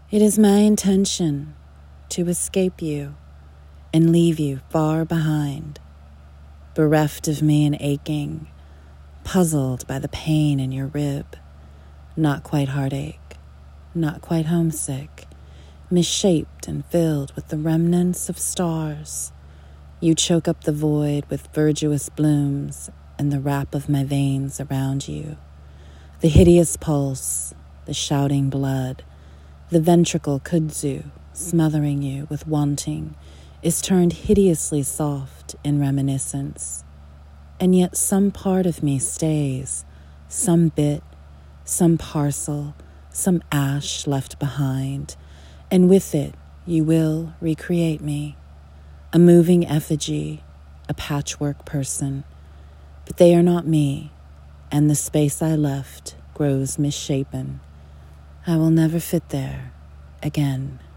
It is my intention to escape you and leave you far behind, bereft of me and aching, puzzled by the pain in your rib, not quite heartache, not quite homesick, misshaped and filled with the remnants of stars. You choke up the void with verdurous blooms and the wrap of my veins around you. The hideous pulse, the shouting blood, the ventricle kudzu smothering you with wanting is turned hideously soft in reminiscence. And yet some part of me stays, some bit, some parcel, some ash left behind, and with it you will recreate me, a moving effigy, a patchwork person. But they are not me, and the space I left grows misshapen. I will never fit there again.